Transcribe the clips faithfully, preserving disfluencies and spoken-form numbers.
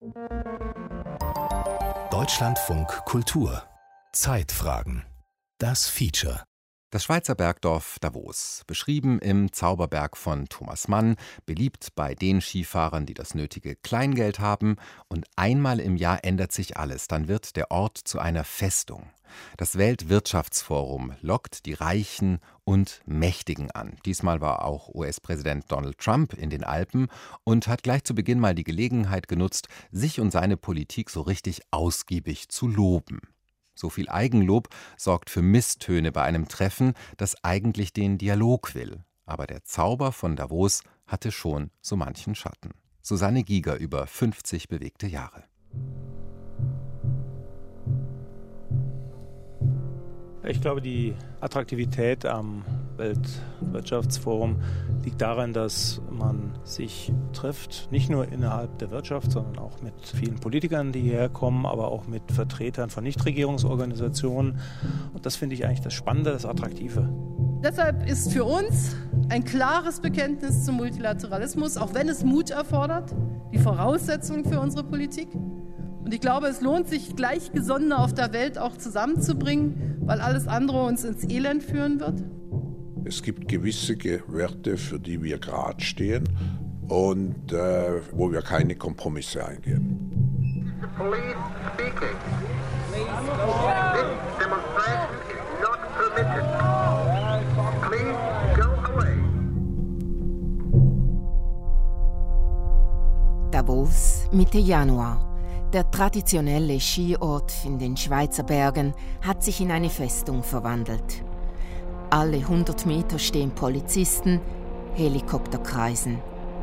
Deutschlandfunk Kultur. Zeitfragen. Das Feature. Das Schweizer Bergdorf Davos, beschrieben im Zauberberg von Thomas Mann, beliebt bei den Skifahrern, die das nötige Kleingeld haben. Und einmal im Jahr ändert sich alles, dann wird der Ort zu einer Festung. Das Weltwirtschaftsforum lockt die Reichen und Mächtigen an. Diesmal war auch U S-Präsident Donald Trump in den Alpen und hat gleich zu Beginn mal die Gelegenheit genutzt, sich und seine Politik so richtig ausgiebig zu loben. So viel Eigenlob sorgt für Misstöne bei einem Treffen, das eigentlich den Dialog will. Aber der Zauber von Davos hatte schon so manchen Schatten. Susanne Giger über fünfzig bewegte Jahre. Ich glaube, die Attraktivität am Weltwirtschaftsforum liegt darin, dass man sich trifft, nicht nur innerhalb der Wirtschaft, sondern auch mit vielen Politikern, die hierher kommen, aber auch mit Vertretern von Nichtregierungsorganisationen. Und das finde ich eigentlich das Spannende, das Attraktive. Deshalb ist für uns ein klares Bekenntnis zum Multilateralismus, auch wenn es Mut erfordert, die Voraussetzung für unsere Politik. Und ich glaube, es lohnt sich, Gleichgesonnene auf der Welt auch zusammenzubringen, weil alles andere uns ins Elend führen wird. Es gibt gewisse Werte, für die wir gerade stehen und äh, wo wir keine Kompromisse eingehen. Police speaking. This demonstration is not permitted. Please go away. Davos, Mitte Januar. Der traditionelle Skiort in den Schweizer Bergen hat sich in eine Festung verwandelt. Alle hundert Meter stehen Polizisten, Helikopter kreisen.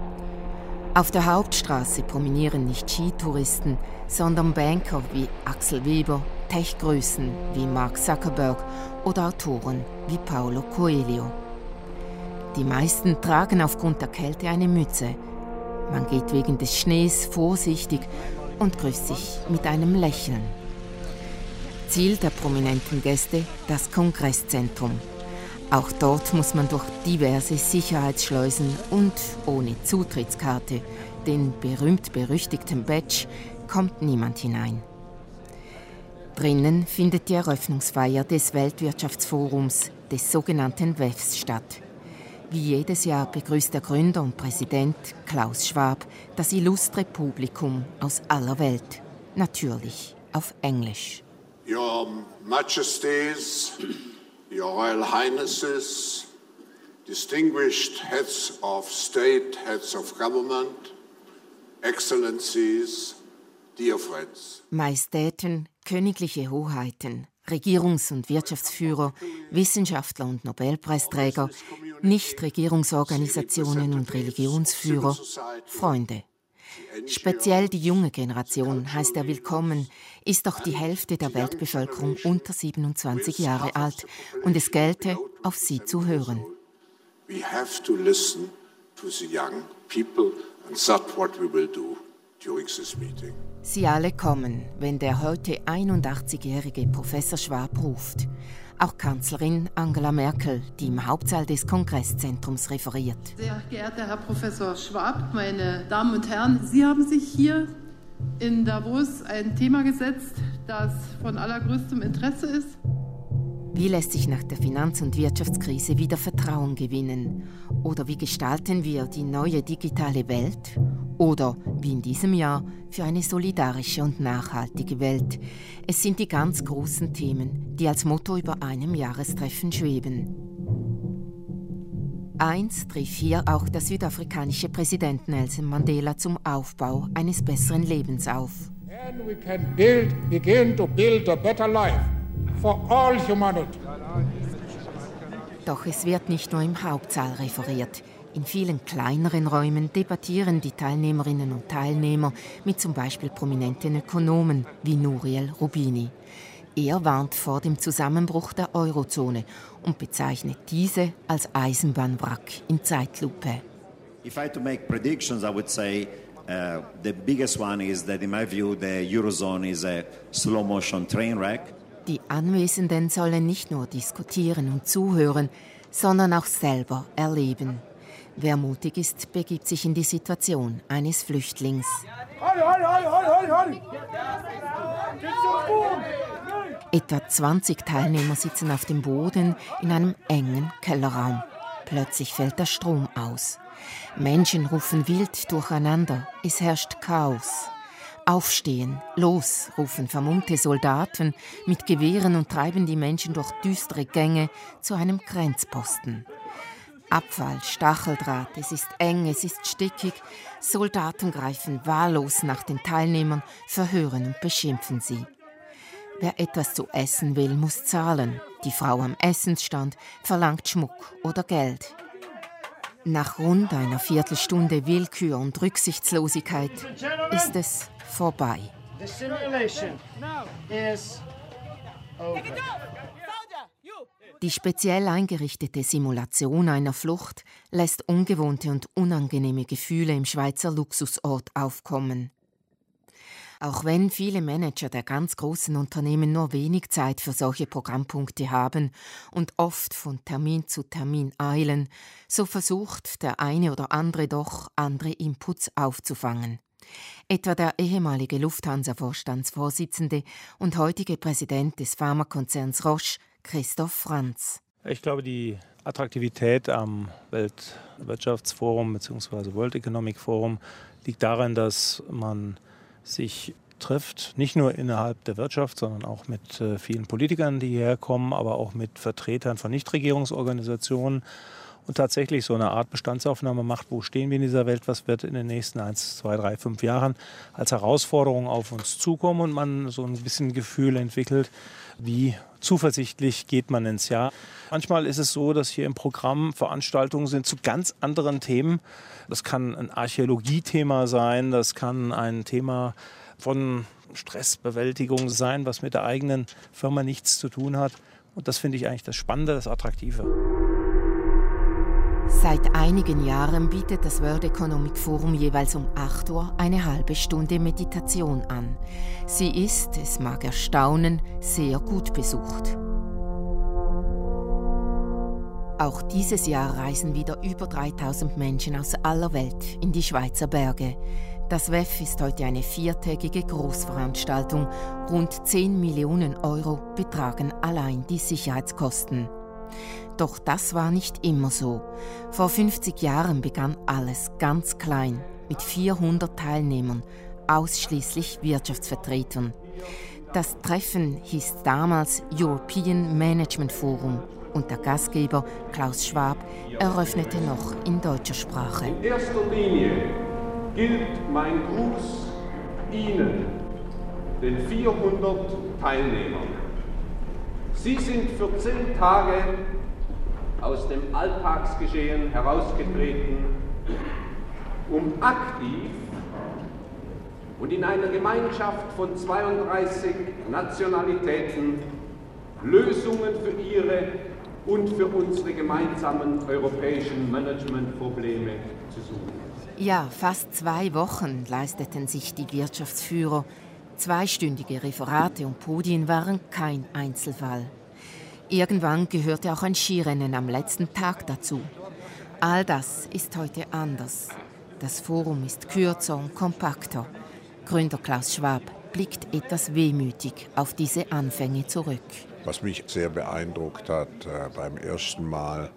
Auf der Hauptstraße promenieren nicht Skitouristen, sondern Banker wie Axel Weber, Tech-Größen wie Mark Zuckerberg oder Autoren wie Paulo Coelho. Die meisten tragen aufgrund der Kälte eine Mütze. Man geht wegen des Schnees vorsichtig und grüßt sich mit einem Lächeln. Ziel der prominenten Gäste das Kongresszentrum. Auch dort muss man durch diverse Sicherheitsschleusen und ohne Zutrittskarte, den berühmt-berüchtigten Badge, kommt niemand hinein. Drinnen findet die Eröffnungsfeier des Weltwirtschaftsforums, des sogenannten W E Fs, statt. Wie jedes Jahr begrüßt der Gründer und Präsident Klaus Schwab das illustre Publikum aus aller Welt. Natürlich auf Englisch. Your Majesties, Your Royal Highnesses, distinguished Heads of State, Heads of Government, Excellencies, dear friends. Majestäten, königliche Hoheiten, Regierungs- und Wirtschaftsführer, Wissenschaftler und Nobelpreisträger, Nichtregierungsorganisationen und Religionsführer, Freunde. Speziell die junge Generation heißt er willkommen, ist doch die Hälfte der Weltbevölkerung unter siebenundzwanzig Jahre alt und es gelte, auf sie zu hören. We have to listen to the young people and that's what we will do during this meeting. Sie alle kommen, wenn der heute einundachtzigjährige Professor Schwab ruft. Auch Kanzlerin Angela Merkel, die im Hauptsaal des Kongresszentrums referiert. Sehr geehrter Herr Professor Schwab, meine Damen und Herren, Sie haben sich hier in Davos ein Thema gesetzt, das von allergrößtem Interesse ist. Wie lässt sich nach der Finanz- und Wirtschaftskrise wieder Vertrauen gewinnen? Oder wie gestalten wir die neue digitale Welt? Oder, wie in diesem Jahr, für eine solidarische und nachhaltige Welt? Es sind die ganz großen Themen, die als Motto über einem Jahrestreffen schweben. Eins trieb hier auch der südafrikanische Präsident Nelson Mandela zum Aufbau eines besseren Lebens auf. And we can build, begin to build a better life for all humanity. Doch es wird nicht nur im Hauptsaal referiert. In vielen kleineren Räumen debattieren die Teilnehmerinnen und Teilnehmer mit zum Beispiel prominenten Ökonomen wie Nouriel Roubini. Er warnt vor dem Zusammenbruch der Eurozone und bezeichnet diese als Eisenbahnwrack in Zeitlupe. If I had to make predictions, I would say uh, the biggest one is that in my view the Eurozone is a slow motion train wreck. Die Anwesenden sollen nicht nur diskutieren und zuhören, sondern auch selber erleben. Wer mutig ist, begibt sich in die Situation eines Flüchtlings. Etwa zwanzig Teilnehmer sitzen auf dem Boden in einem engen Kellerraum. Plötzlich fällt der Strom aus. Menschen rufen wild durcheinander. Es herrscht Chaos. Aufstehen, los, rufen vermummte Soldaten mit Gewehren und treiben die Menschen durch düstere Gänge zu einem Grenzposten. Abfall, Stacheldraht, es ist eng, es ist stickig. Soldaten greifen wahllos nach den Teilnehmern, verhören und beschimpfen sie. Wer etwas zu essen will, muss zahlen. Die Frau am Essensstand verlangt Schmuck oder Geld. Nach rund einer Viertelstunde Willkür und Rücksichtslosigkeit ist es vorbei. Die speziell eingerichtete Simulation einer Flucht lässt ungewohnte und unangenehme Gefühle im Schweizer Luxusort aufkommen. Auch wenn viele Manager der ganz großen Unternehmen nur wenig Zeit für solche Programmpunkte haben und oft von Termin zu Termin eilen, so versucht der eine oder andere doch, andere Inputs aufzufangen. Etwa der ehemalige Lufthansa-Vorstandsvorsitzende und heutige Präsident des Pharmakonzerns Roche, Christoph Franz. Ich glaube, die Attraktivität am Weltwirtschaftsforum bzw. World Economic Forum liegt darin, dass man sich trifft, nicht nur innerhalb der Wirtschaft, sondern auch mit äh, vielen Politikern, die hierher kommen, aber auch mit Vertretern von Nichtregierungsorganisationen und tatsächlich so eine Art Bestandsaufnahme macht, wo stehen wir in dieser Welt, was wird in den nächsten eins, zwei, drei, fünf Jahren als Herausforderung auf uns zukommen und man so ein bisschen Gefühl entwickelt, wie zuversichtlich geht man ins Jahr. Manchmal ist es so, dass hier im Programm Veranstaltungen sind zu ganz anderen Themen. Das kann ein Archäologiethema sein, das kann ein Thema von Stressbewältigung sein, was mit der eigenen Firma nichts zu tun hat. Und das finde ich eigentlich das Spannende, das Attraktive. Seit einigen Jahren bietet das World Economic Forum jeweils um acht Uhr eine halbe Stunde Meditation an. Sie ist, es mag erstaunen, sehr gut besucht. Auch dieses Jahr reisen wieder über dreitausend Menschen aus aller Welt in die Schweizer Berge. Das W E F ist heute eine viertägige Großveranstaltung. Rund zehn Millionen Euro betragen allein die Sicherheitskosten. Doch das war nicht immer so. Vor fünfzig Jahren begann alles ganz klein, mit vierhundert Teilnehmern, ausschließlich Wirtschaftsvertretern. Das Treffen hieß damals European Management Forum und der Gastgeber Klaus Schwab eröffnete noch in deutscher Sprache. In erster Linie gilt mein Gruß Ihnen, den vierhundert Teilnehmern. Sie sind für zehn Tage aus dem Alltagsgeschehen herausgetreten, um aktiv und in einer Gemeinschaft von zweiunddreißig Nationalitäten Lösungen für ihre und für unsere gemeinsamen europäischen Managementprobleme zu suchen. Ja, fast zwei Wochen leisteten sich die Wirtschaftsführer. Zweistündige Referate und Podien waren kein Einzelfall. Irgendwann gehörte auch ein Skirennen am letzten Tag dazu. All das ist heute anders. Das Forum ist kürzer und kompakter. Gründer Klaus Schwab blickt etwas wehmütig auf diese Anfänge zurück. Was mich sehr beeindruckt hat äh, beim ersten Mal,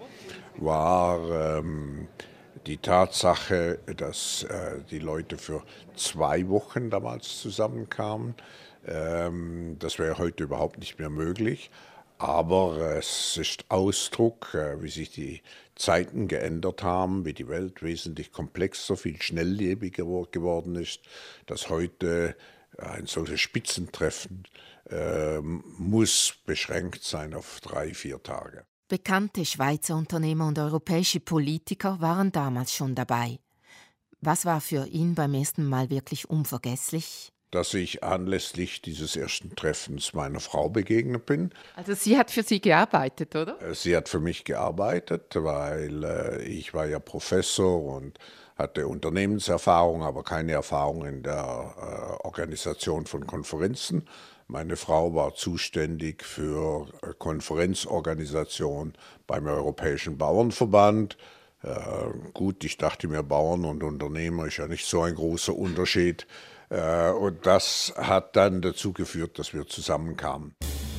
war ähm, die Tatsache, dass äh, die Leute für zwei Wochen damals zusammenkamen. Ähm, das wäre heute überhaupt nicht mehr möglich. Aber es ist Ausdruck, äh, wie sich die Zeiten geändert haben, wie die Welt wesentlich komplexer, viel schnelllebiger geworden ist, dass heute ein solches Spitzentreffen äh, muss beschränkt sein auf drei, vier Tage. Bekannte Schweizer Unternehmer und europäische Politiker waren damals schon dabei. Was war für ihn beim ersten Mal wirklich unvergesslich? Dass ich anlässlich dieses ersten Treffens meiner Frau begegnet bin. Also sie hat für Sie gearbeitet, oder? Sie hat für mich gearbeitet, weil äh, ich war ja Professor und hatte Unternehmenserfahrung, aber keine Erfahrung in der äh, Organisation von Konferenzen. Meine Frau war zuständig für äh, Konferenzorganisation beim Europäischen Bauernverband, Äh, gut, ich dachte mir, Bauern und Unternehmer ist ja nicht so ein großer Unterschied. Äh, und das hat dann dazu geführt, dass wir zusammenkamen.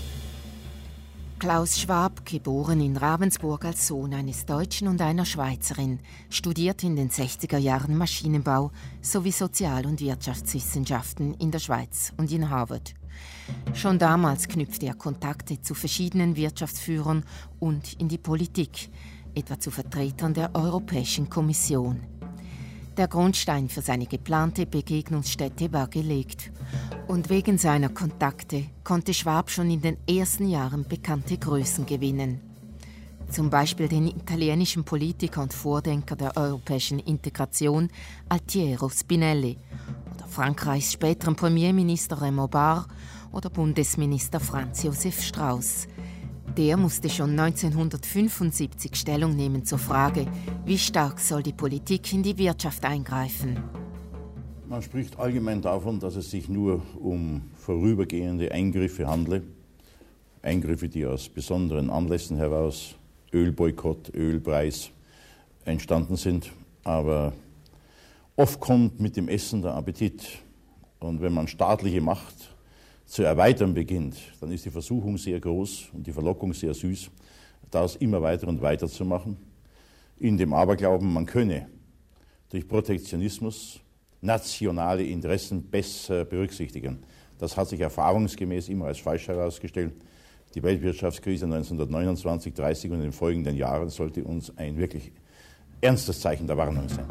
Klaus Schwab, geboren in Ravensburg als Sohn eines Deutschen und einer Schweizerin, studierte in den sechziger Jahren Maschinenbau sowie Sozial- und Wirtschaftswissenschaften in der Schweiz und in Harvard. Schon damals knüpfte er Kontakte zu verschiedenen Wirtschaftsführern und in die Politik, etwa zu Vertretern der Europäischen Kommission. Der Grundstein für seine geplante Begegnungsstätte war gelegt. Und wegen seiner Kontakte konnte Schwab schon in den ersten Jahren bekannte Größen gewinnen. Zum Beispiel den italienischen Politiker und Vordenker der europäischen Integration Altiero Spinelli oder Frankreichs späteren Premierminister Raymond Barre oder Bundesminister Franz Josef Strauß. Der musste schon neunzehnhundertfünfundsiebzig Stellung nehmen zur Frage, wie stark soll die Politik in die Wirtschaft eingreifen. Man spricht allgemein davon, dass es sich nur um vorübergehende Eingriffe handle. Eingriffe, die aus besonderen Anlässen heraus, Ölboykott, Ölpreis, entstanden sind. Aber oft kommt mit dem Essen der Appetit. Und wenn man staatliche Macht zu erweitern beginnt, dann ist die Versuchung sehr groß und die Verlockung sehr süß, das immer weiter und weiter zu machen, in dem Aberglauben, man könne durch Protektionismus nationale Interessen besser berücksichtigen. Das hat sich erfahrungsgemäß immer als falsch herausgestellt. Die Weltwirtschaftskrise neunzehnhundertneunundzwanzig, dreißig und in den folgenden Jahren sollte uns ein wirklich ernstes Zeichen der Warnung sein.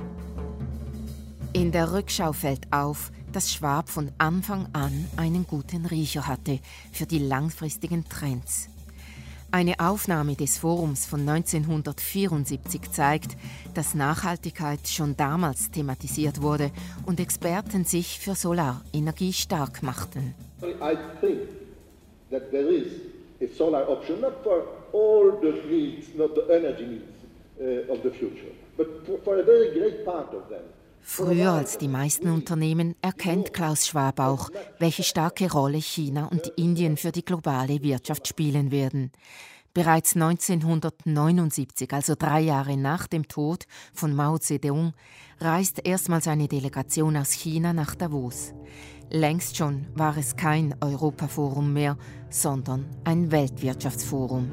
In der Rückschau fällt auf, dass Schwab von Anfang an einen guten Riecher hatte für die langfristigen Trends. Eine Aufnahme des Forums von neunzehnhundertvierundsiebzig zeigt, dass Nachhaltigkeit schon damals thematisiert wurde und Experten sich für Solarenergie stark machten. I think that there is a solar option, not for all the needs, not the energy needs uh, of the future, but for, for a very great part of them. Früher als die meisten Unternehmen erkennt Klaus Schwab auch, welche starke Rolle China und Indien für die globale Wirtschaft spielen werden. Bereits neunzehnhundertneunundsiebzig, also drei Jahre nach dem Tod von Mao Zedong, reist erstmals eine Delegation aus China nach Davos. Längst schon war es kein Europaforum mehr, sondern ein Weltwirtschaftsforum.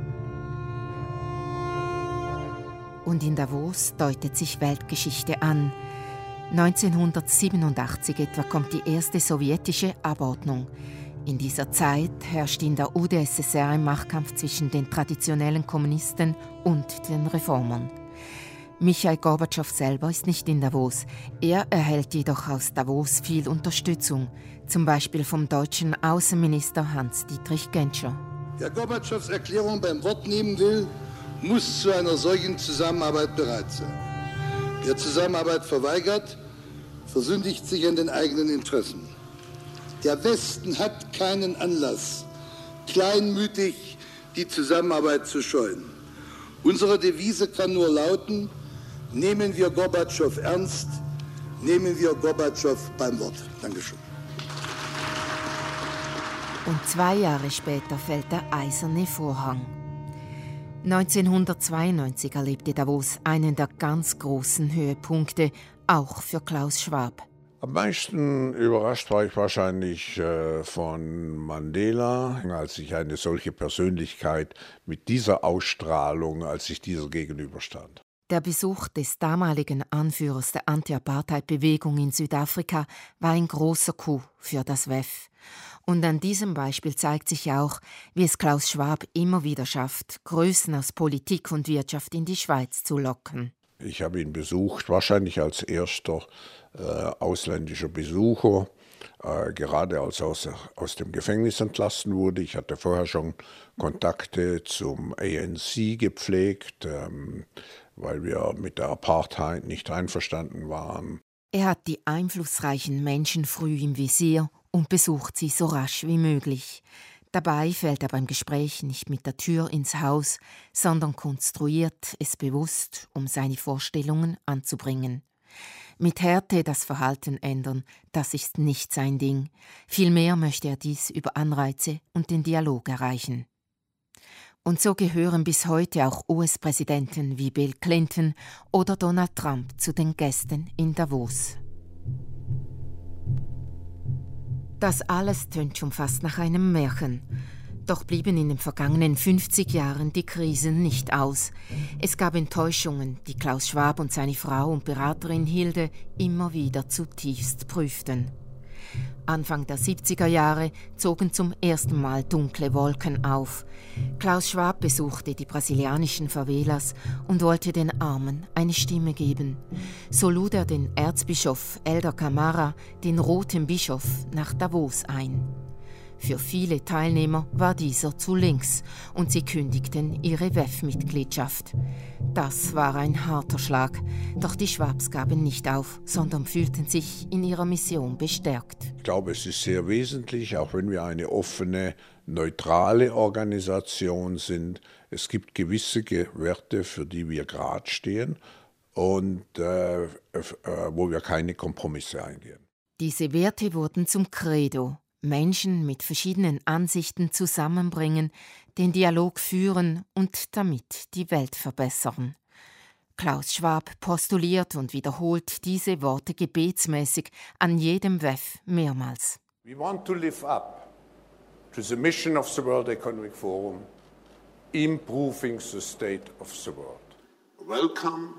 Und in Davos deutet sich Weltgeschichte an. neunzehnhundertsiebenundachtzig etwa kommt die erste sowjetische Abordnung. In dieser Zeit herrscht in der U d S S R ein Machtkampf zwischen den traditionellen Kommunisten und den Reformern. Michail Gorbatschow selber ist nicht in Davos. Er erhält jedoch aus Davos viel Unterstützung, zum Beispiel vom deutschen Außenminister Hans-Dietrich Genscher. Wer Gorbatschows Erklärung beim Wort nehmen will, muss zu einer solchen Zusammenarbeit bereit sein. Wer Zusammenarbeit verweigert, versündigt sich an den eigenen Interessen. Der Westen hat keinen Anlass, kleinmütig die Zusammenarbeit zu scheuen. Unsere Devise kann nur lauten: Nehmen wir Gorbatschow ernst, nehmen wir Gorbatschow beim Wort. Dankeschön. Und zwei Jahre später fällt der eiserne Vorhang. neunzehnhundertzweiundneunzig erlebte Davos einen der ganz großen Höhepunkte, auch für Klaus Schwab. Am meisten überrascht war ich wahrscheinlich äh, von Mandela, als ich eine solche Persönlichkeit mit dieser Ausstrahlung, als ich dieser gegenüberstand. Der Besuch des damaligen Anführers der Anti-Apartheid-Bewegung in Südafrika war ein großer Coup für das W E F. Und an diesem Beispiel zeigt sich auch, wie es Klaus Schwab immer wieder schafft, Größen aus Politik und Wirtschaft in die Schweiz zu locken. Ich habe ihn besucht, wahrscheinlich als erster äh, ausländischer Besucher, äh, gerade als er aus, aus dem Gefängnis entlassen wurde. Ich hatte vorher schon Kontakte zum A N C gepflegt, ähm, weil wir mit der Apartheid nicht einverstanden waren. Er hat die einflussreichen Menschen früh im Visier und besucht sie so rasch wie möglich. Dabei fällt er beim Gespräch nicht mit der Tür ins Haus, sondern konstruiert es bewusst, um seine Vorstellungen anzubringen. Mit Härte das Verhalten ändern, das ist nicht sein Ding. Vielmehr möchte er dies über Anreize und den Dialog erreichen. Und so gehören bis heute auch U S-Präsidenten wie Bill Clinton oder Donald Trump zu den Gästen in Davos. Das alles tönt schon fast nach einem Märchen. Doch blieben in den vergangenen fünfzig Jahren die Krisen nicht aus. Es gab Enttäuschungen, die Klaus Schwab und seine Frau und Beraterin Hilde immer wieder zutiefst prüften. Anfang der siebziger Jahre zogen zum ersten Mal dunkle Wolken auf. Klaus Schwab besuchte die brasilianischen Favelas und wollte den Armen eine Stimme geben. So lud er den Erzbischof Helder Camara, den Roten Bischof, nach Davos ein. Für viele Teilnehmer war dieser zu links und sie kündigten ihre W E F-Mitgliedschaft. Das war ein harter Schlag, doch die Schwabs gaben nicht auf, sondern fühlten sich in ihrer Mission bestärkt. Ich glaube, es ist sehr wesentlich, auch wenn wir eine offene, neutrale Organisation sind. Es gibt gewisse Werte, für die wir gerade stehen und äh, äh, wo wir keine Kompromisse eingehen. Diese Werte wurden zum Credo. Menschen mit verschiedenen Ansichten zusammenbringen, den Dialog führen und damit die Welt verbessern. Klaus Schwab postuliert und wiederholt diese Worte gebetsmäßig an jedem W E F mehrmals. We want to live up to the mission of the World Economic Forum, improving the state of the world. Welcome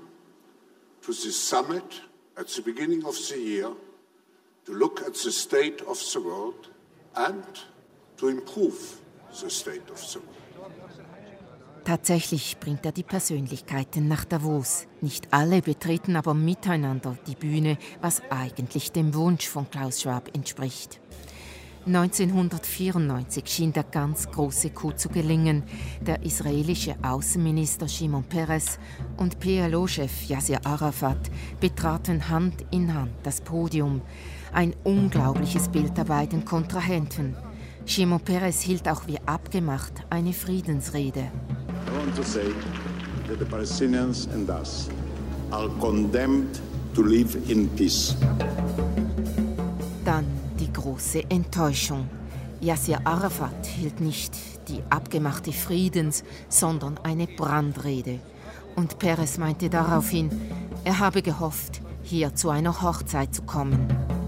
to this summit at the beginning of the year, to look at the state of the world and to improve the state of the world. Tatsächlich bringt er die Persönlichkeiten nach Davos. Nicht alle betreten aber miteinander die Bühne, was eigentlich dem Wunsch von Klaus Schwab entspricht. neunzehnhundertvierundneunzig schien der ganz große Coup zu gelingen. Der israelische Außenminister Shimon Peres und P L O-Chef Yasser Arafat betraten Hand in Hand das Podium. Ein unglaubliches Bild der beiden Kontrahenten. Shimon Peres hielt auch wie abgemacht eine Friedensrede. I want to say that the Palestinians and us are condemned to live in peace. Dann die große Enttäuschung. Yasser Arafat hielt nicht die abgemachte Friedens-, sondern eine Brandrede. Und Peres meinte daraufhin, er habe gehofft, hier zu einer Hochzeit zu kommen.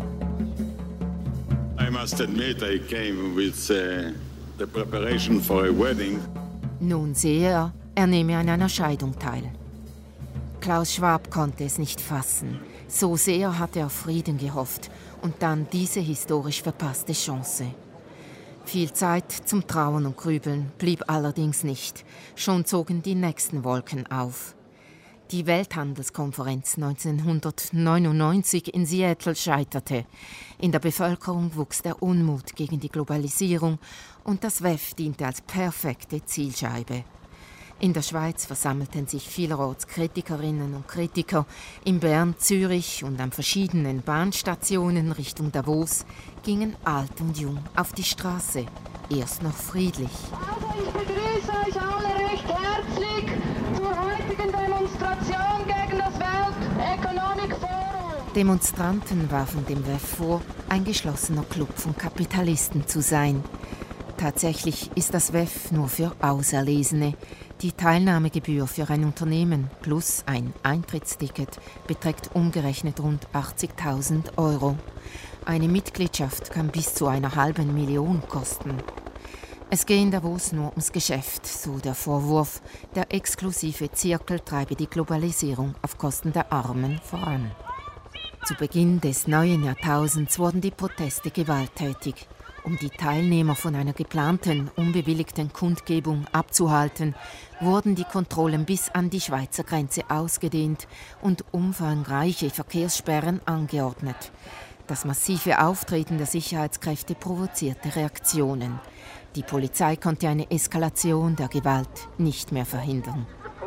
I must admit I came with uh, the preparation for a wedding. Nun sehe er, er nehme an einer Scheidung teil. Klaus Schwab konnte es nicht fassen. So sehr hatte er auf Frieden gehofft und dann diese historisch verpasste Chance. Viel Zeit zum Trauen und Grübeln blieb allerdings nicht. Schon zogen die nächsten Wolken auf. Die Welthandelskonferenz neunzehnhundertneunundneunzig in Seattle scheiterte. In der Bevölkerung wuchs der Unmut gegen die Globalisierung und das W E F diente als perfekte Zielscheibe. In der Schweiz versammelten sich vielerorts Kritikerinnen und Kritiker. In Bern, Zürich und an verschiedenen Bahnstationen Richtung Davos gingen alt und jung auf die Straße. Erst noch friedlich. Also ich begrüße euch alle recht herzlich zur heutigen Demonstration gegen das World Economic Forum. Demonstranten warfen dem W E F vor, ein geschlossener Club von Kapitalisten zu sein. Tatsächlich ist das W E F nur für Auserlesene. Die Teilnahmegebühr für ein Unternehmen plus ein Eintrittsticket beträgt umgerechnet rund achtzigtausend Euro. Eine Mitgliedschaft kann bis zu einer halben Million kosten. Es gehe in Davos nur ums Geschäft, so der Vorwurf, der exklusive Zirkel treibe die Globalisierung auf Kosten der Armen voran. Zu Beginn des neuen Jahrtausends wurden die Proteste gewalttätig. Um die Teilnehmer von einer geplanten, unbewilligten Kundgebung abzuhalten, wurden die Kontrollen bis an die Schweizer Grenze ausgedehnt und umfangreiche Verkehrssperren angeordnet. Das massive Auftreten der Sicherheitskräfte provozierte Reaktionen. Die Polizei konnte eine Eskalation der Gewalt nicht mehr verhindern.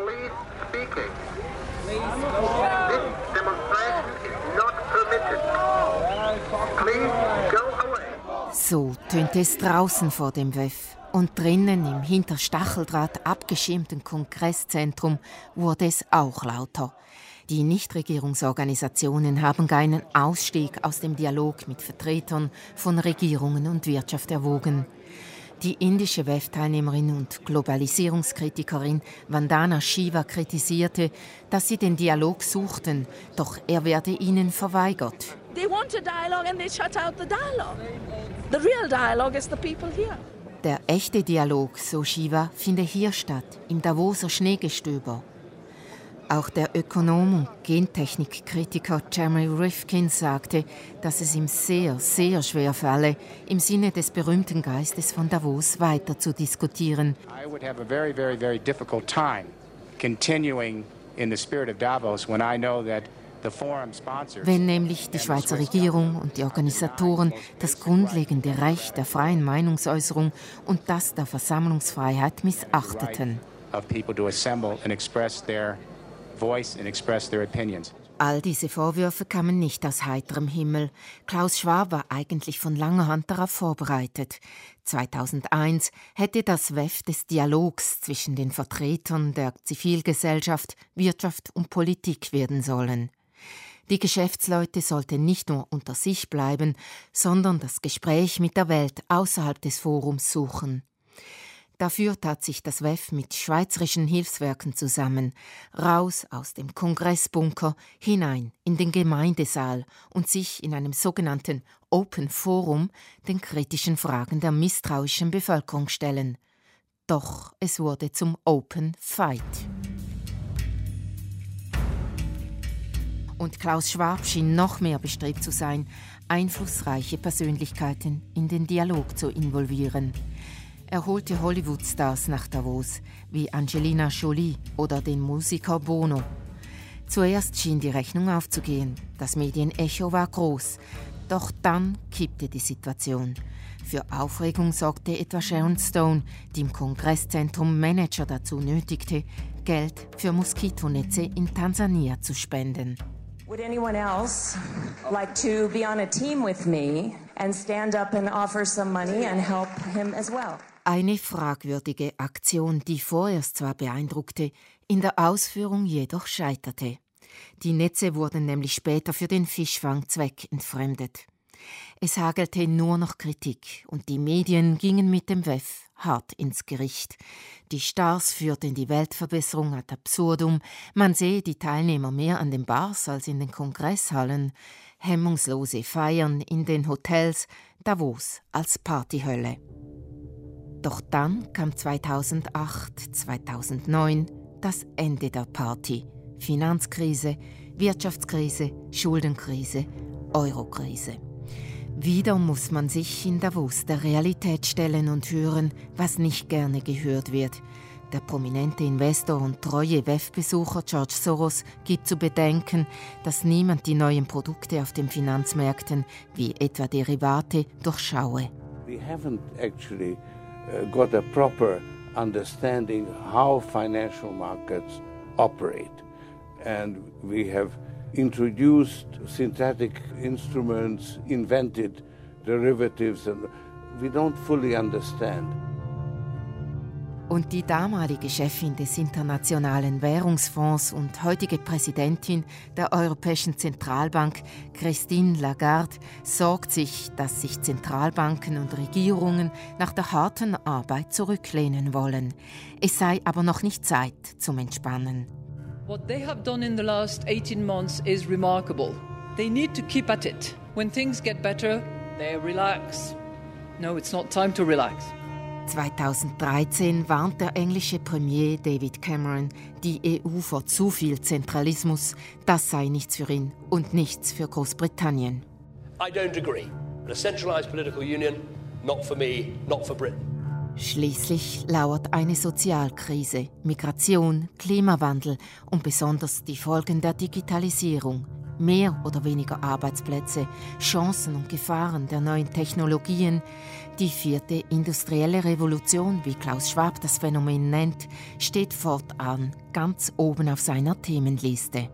So tönte es draußen vor dem W E F und drinnen im hinter Stacheldraht abgeschirmten Kongresszentrum wurde es auch lauter. Die Nichtregierungsorganisationen haben keinen Ausstieg aus dem Dialog mit Vertretern von Regierungen und Wirtschaft erwogen. Die indische W E F-Teilnehmerin und Globalisierungskritikerin Vandana Shiva kritisierte, dass sie den Dialog suchten, doch er werde ihnen verweigert. They want a dialogue and they shut out the dialogue. The real dialogue is the people here. Der echte Dialog, so Shiva, finde hier statt, im Davoser Schneegestöber. Auch der Ökonom und Gentechnikkritiker Jeremy Rifkin sagte, dass es ihm sehr, sehr schwer falle, im Sinne des berühmten Geistes von Davos weiter zu diskutieren. I would have a very, very, very difficult time continuing in the spirit of Davos when I know that the forum sponsors. Wenn nämlich die Schweizer Regierung und die Organisatoren das grundlegende Recht der freien Meinungsäußerung und das der Versammlungsfreiheit missachteten. Of people to assemble and express their voice and express their opinions. All diese Vorwürfe kamen nicht aus heiterem Himmel. Klaus Schwab war eigentlich von langer Hand darauf vorbereitet. zweitausendeins hätte das W E F des Dialogs zwischen den Vertretern der Zivilgesellschaft, Wirtschaft und Politik werden sollen. Die Geschäftsleute sollten nicht nur unter sich bleiben, sondern das Gespräch mit der Welt außerhalb des Forums suchen. Dafür tat sich das W E F mit schweizerischen Hilfswerken zusammen, raus aus dem Kongressbunker, hinein in den Gemeindesaal und sich in einem sogenannten Open Forum den kritischen Fragen der misstrauischen Bevölkerung stellen. Doch es wurde zum Open Fight. Und Klaus Schwab schien noch mehr bestrebt zu sein, einflussreiche Persönlichkeiten in den Dialog zu involvieren. Er holte Hollywood-Stars nach Davos, wie Angelina Jolie oder den Musiker Bono. Zuerst schien die Rechnung aufzugehen, das Medienecho war groß, doch dann kippte die Situation. Für Aufregung sorgte etwa Sharon Stone, die im Kongresszentrum Manager dazu nötigte, Geld für Moskitonetze in Tansania zu spenden. Would anyone else like to be on a team with me and stand up and offer some money and help him as well? Eine fragwürdige Aktion, die vorerst zwar beeindruckte, in der Ausführung jedoch scheiterte. Die Netze wurden nämlich später für den Fischfangzweck entfremdet. Es hagelte nur noch Kritik und die Medien gingen mit dem W E F hart ins Gericht. Die Stars führten die Weltverbesserung ad absurdum, man sehe die Teilnehmer mehr an den Bars als in den Kongresshallen, hemmungslose Feiern in den Hotels, Davos als Partyhölle. Doch dann kam zweitausendacht, zweitausendneun das Ende der Party. Finanzkrise, Wirtschaftskrise, Schuldenkrise, Eurokrise. Wieder muss man sich in Davos der Realität stellen und hören, was nicht gerne gehört wird. Der prominente Investor und treue W E F-Besucher George Soros gibt zu bedenken, dass niemand die neuen Produkte auf den Finanzmärkten, wie etwa Derivate, durchschaue. We haven't actually uh, got a proper understanding how financial markets operate. And we have introduced synthetic instruments, invented derivatives, and we don't fully understand. Und die damalige Chefin des Internationalen Währungsfonds und heutige Präsidentin der Europäischen Zentralbank, Christine Lagarde, sorgt sich, dass sich Zentralbanken und Regierungen nach der harten Arbeit zurücklehnen wollen. Es sei aber noch nicht Zeit zum Entspannen. What they have done in the last eighteen months is remarkable. They need to keep at it. When things get better, they relax. No, it's not time to relax. zweitausenddreizehn warnt der englische Premier David Cameron die E U vor zu viel Zentralismus. Das sei nichts für ihn und nichts für Großbritannien. I don't agree. A centralised political union, not for me, not for Britain. Schließlich lauert eine Sozialkrise, Migration, Klimawandel und besonders die Folgen der Digitalisierung. Mehr oder weniger Arbeitsplätze, Chancen und Gefahren der neuen Technologien. Die vierte industrielle Revolution, wie Klaus Schwab das Phänomen nennt, steht fortan ganz oben auf seiner Themenliste.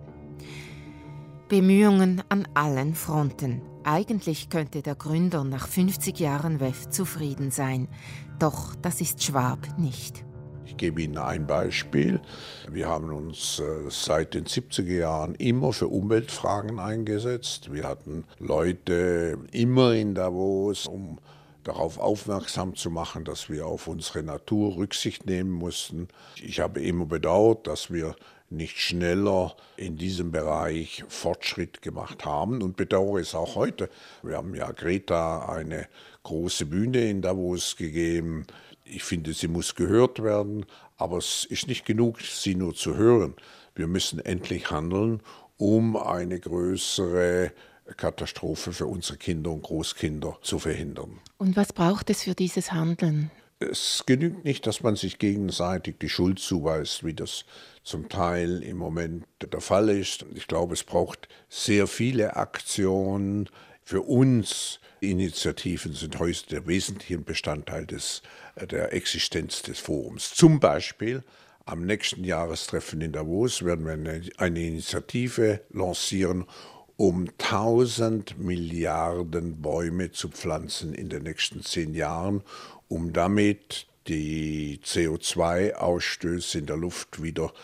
Bemühungen an allen Fronten. Eigentlich könnte der Gründer nach fünfzig Jahren W E F zufrieden sein. Doch das ist Schwab nicht. Ich gebe Ihnen ein Beispiel. Wir haben uns äh, seit den siebziger Jahren immer für Umweltfragen eingesetzt. Wir hatten Leute immer in Davos, um darauf aufmerksam zu machen, dass wir auf unsere Natur Rücksicht nehmen mussten. Ich habe immer bedauert, dass wir nicht schneller in diesem Bereich Fortschritt gemacht haben und bedauere es auch heute. Wir haben ja Greta eine große Bühne in Davos gegeben. Ich finde, sie muss gehört werden, aber es ist nicht genug, sie nur zu hören. Wir müssen endlich handeln, um eine größere Katastrophe für unsere Kinder und Großkinder zu verhindern. Und was braucht es für dieses Handeln? Es genügt nicht, dass man sich gegenseitig die Schuld zuweist, wie das zum Teil im Moment der Fall ist. Ich glaube, es braucht sehr viele Aktionen. Für uns Initiativen sind heute der wesentliche Bestandteil des, der Existenz des Forums. Zum Beispiel am nächsten Jahrestreffen in Davos werden wir eine, eine Initiative lancieren, um tausend Milliarden Bäume zu pflanzen in den nächsten zehn Jahren, um damit die C O zwei Ausstöße in der Luft wieder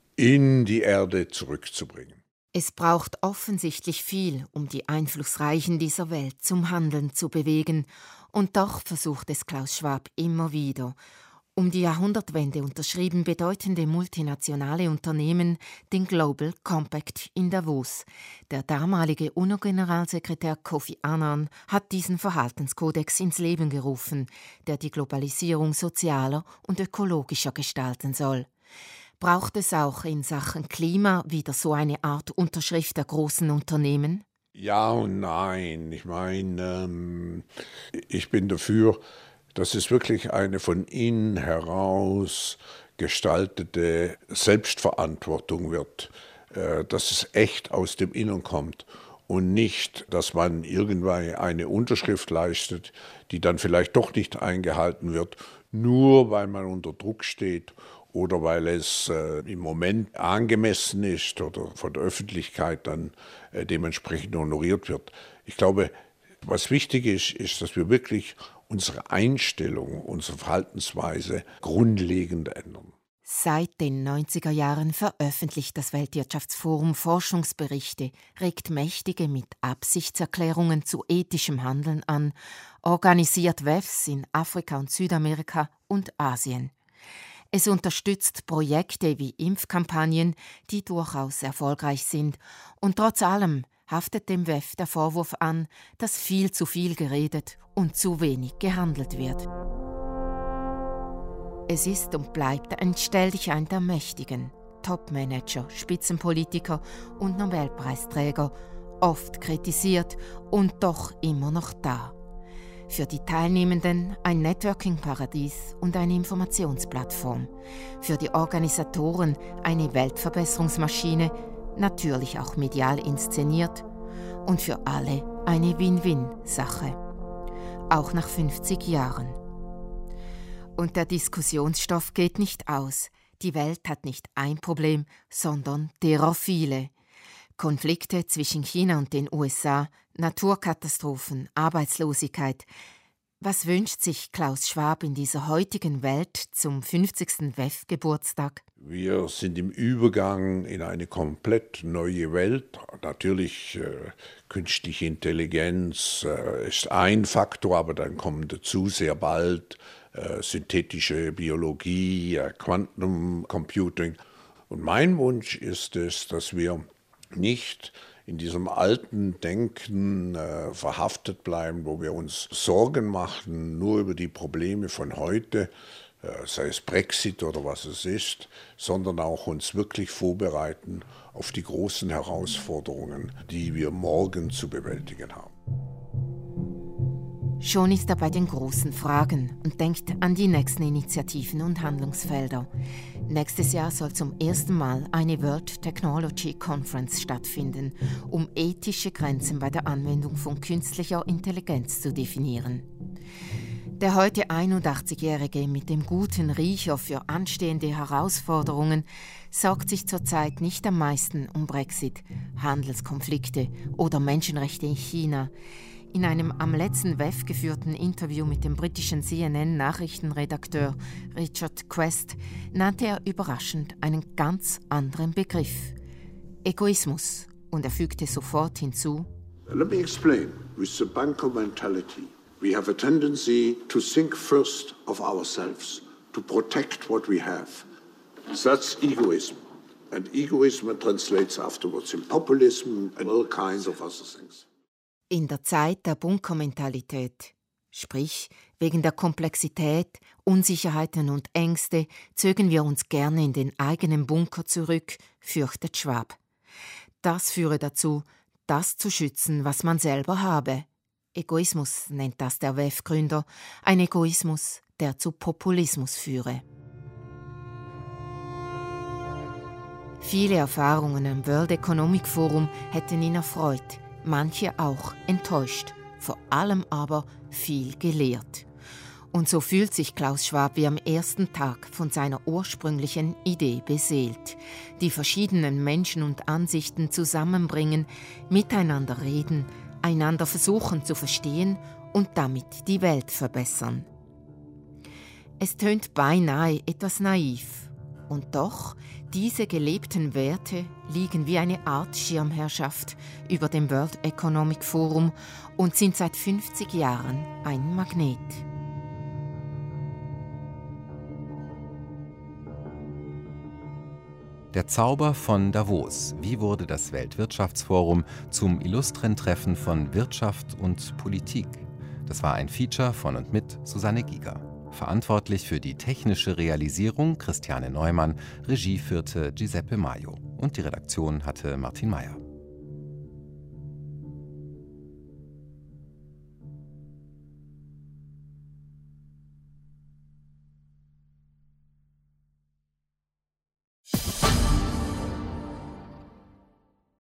in die Erde zurückzubringen. Es braucht offensichtlich viel, um die Einflussreichen dieser Welt zum Handeln zu bewegen. Und doch versucht es Klaus Schwab immer wieder. Um die Jahrhundertwende unterschrieben bedeutende multinationale Unternehmen den Global Compact in Davos. Der damalige UNO-Generalsekretär Kofi Annan hat diesen Verhaltenskodex ins Leben gerufen, der die Globalisierung sozialer und ökologischer gestalten soll. Braucht es auch in Sachen Klima wieder so eine Art Unterschrift der großen Unternehmen? Ja und nein. Ich meine, ähm, ich bin dafür, dass es wirklich eine von innen heraus gestaltete Selbstverantwortung wird, äh, dass es echt aus dem Innern kommt und nicht, dass man irgendwann eine Unterschrift leistet, die dann vielleicht doch nicht eingehalten wird, nur weil man unter Druck steht oder weil es äh, im Moment angemessen ist oder von der Öffentlichkeit dann äh, dementsprechend honoriert wird. Ich glaube, was wichtig ist, ist, dass wir wirklich unsere Einstellung, unsere Verhaltensweise grundlegend ändern. Seit den neunziger Jahren veröffentlicht das Weltwirtschaftsforum Forschungsberichte, regt Mächtige mit Absichtserklärungen zu ethischem Handeln an, organisiert W E Fs in Afrika und Südamerika und Asien. Es unterstützt Projekte wie Impfkampagnen, die durchaus erfolgreich sind. Und trotz allem haftet dem W E F der Vorwurf an, dass viel zu viel geredet und zu wenig gehandelt wird. Es ist und bleibt ein Stelldichein der Mächtigen, Topmanager, Spitzenpolitiker und Nobelpreisträger, oft kritisiert und doch immer noch da. Für die Teilnehmenden ein Networking-Paradies und eine Informationsplattform. Für die Organisatoren eine Weltverbesserungsmaschine, natürlich auch medial inszeniert. Und für alle eine Win-Win-Sache. Auch nach fünfzig Jahren. Und der Diskussionsstoff geht nicht aus. Die Welt hat nicht ein Problem, sondern derer viele. Konflikte zwischen China und den U S A, Naturkatastrophen, Arbeitslosigkeit. Was wünscht sich Klaus Schwab in dieser heutigen Welt zum fünfzigsten W E F-Geburtstag? Wir sind im Übergang in eine komplett neue Welt. Natürlich äh, künstliche Intelligenz äh, ist ein Faktor, aber dann kommen dazu sehr bald äh, synthetische Biologie, äh, Quantencomputing. Und mein Wunsch ist es, dass wir nicht in diesem alten Denken äh, verhaftet bleiben, wo wir uns Sorgen machen, nur über die Probleme von heute, äh, sei es Brexit oder was es ist, sondern auch uns wirklich vorbereiten auf die großen Herausforderungen, die wir morgen zu bewältigen haben. Schon ist er bei den großen Fragen und denkt an die nächsten Initiativen und Handlungsfelder. Nächstes Jahr soll zum ersten Mal eine World Technology Conference stattfinden, um ethische Grenzen bei der Anwendung von künstlicher Intelligenz zu definieren. Der heute einundachtzigjährige mit dem guten Riecher für anstehende Herausforderungen sorgt sich zurzeit nicht am meisten um Brexit, Handelskonflikte oder Menschenrechte in China. In einem am letzten W E F geführten Interview mit dem britischen C N N-Nachrichtenredakteur Richard Quest nannte er überraschend einen ganz anderen Begriff: Egoismus. Und er fügte sofort hinzu: Let me explain. With the bunker mentality, We have a tendency to think first of ourselves, to protect what we have. That's egoism. And egoism translates afterwards in populism and all kinds of other things. In der Zeit der Bunkermentalität, sprich wegen der Komplexität, Unsicherheiten und Ängste, zögen wir uns gerne in den eigenen Bunker zurück, fürchtet Schwab. Das führe dazu, das zu schützen, was man selber habe. Egoismus nennt das der W E F-Gründer, ein Egoismus, der zu Populismus führe. Viele Erfahrungen am World Economic Forum hätten ihn erfreut, manche auch enttäuscht, vor allem aber viel gelehrt. Und so fühlt sich Klaus Schwab wie am ersten Tag von seiner ursprünglichen Idee beseelt. Die verschiedenen Menschen und Ansichten zusammenbringen, miteinander reden, einander versuchen zu verstehen und damit die Welt verbessern. Es tönt beinahe etwas naiv. Und doch, diese gelebten Werte liegen wie eine Art Schirmherrschaft über dem World Economic Forum und sind seit fünfzig Jahren ein Magnet. Der Zauber von Davos. Wie wurde das Weltwirtschaftsforum zum illustren Treffen von Wirtschaft und Politik? Das war ein Feature von und mit Susanne Giger. Verantwortlich für die technische Realisierung Christiane Neumann, Regie führte Giuseppe Maio und die Redaktion hatte Martin Meyer.